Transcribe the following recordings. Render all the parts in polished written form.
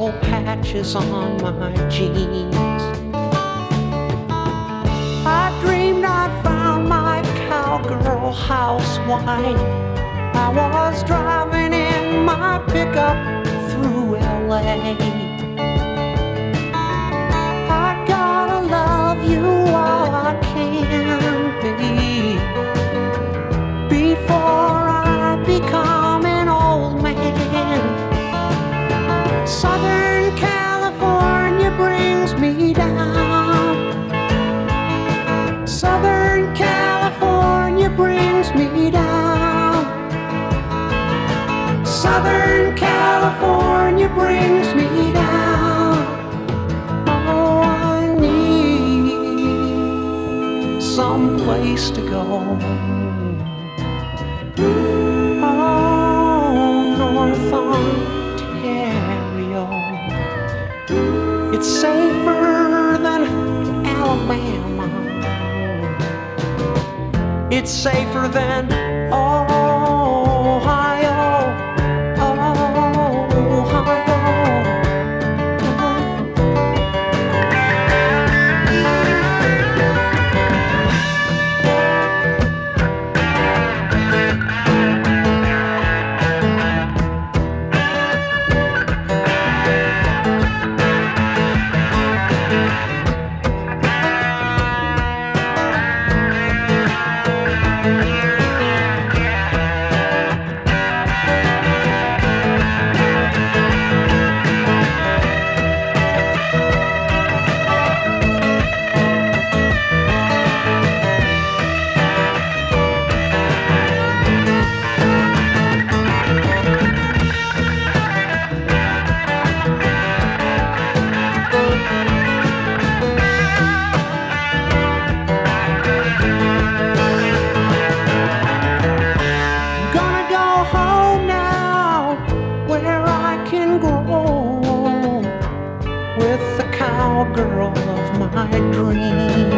old patches on my jeans. I dreamed I'd found my cowgirl housewife. I was driving in my pickup through LA. I gotta love you all I can be before I become an old man. Southern California brings me down. Southern California brings me down. Southern California brings me down. Oh, I need some place to go. Oh, North Ontario. It's safer than Alabama. It's safer than Ohio. Girl of my dream.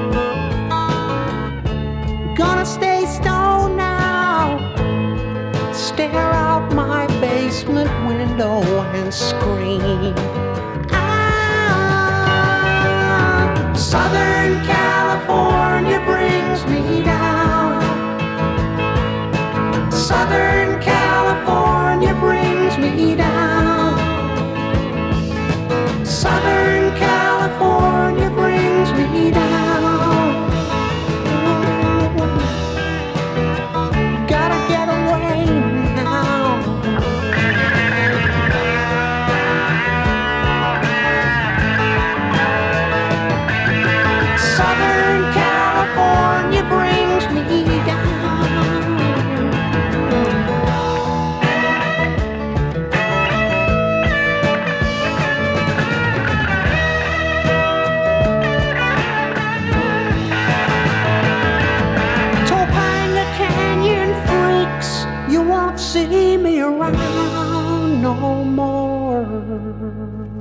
Gonna stay stoned now, stare out my basement window and scream. Ah, Southern California brings me down. Southern California brings me down. Southern California brings me down. Gotta get away now. Southern California brings me down. You won't see me around no more.